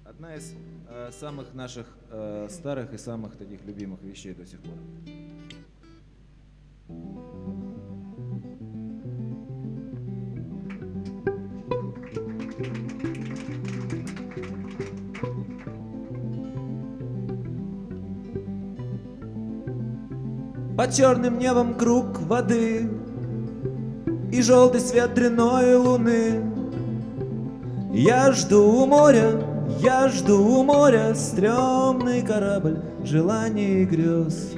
Одна из самых наших старых и самых таких любимых вещей до сих пор. Под черным небом круг воды и желтый свет дрянной луны. Я жду у моря, стрёмный корабль желаний и грез.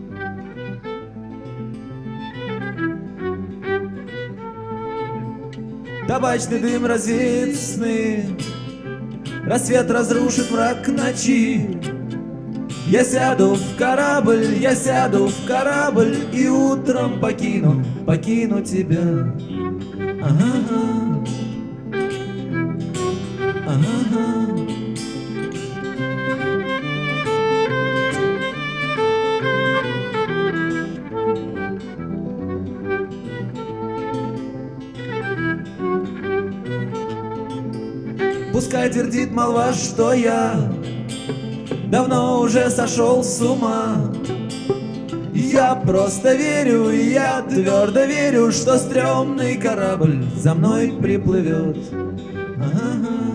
Табачный дым развеет сны, рассвет разрушит мрак ночи. Я сяду в корабль и утром покину тебя. Ага. Пускай твердит молва, что я давно уже сошел с ума. Я просто верю, я твердо верю, что стрёмный корабль за мной приплывет. Ага.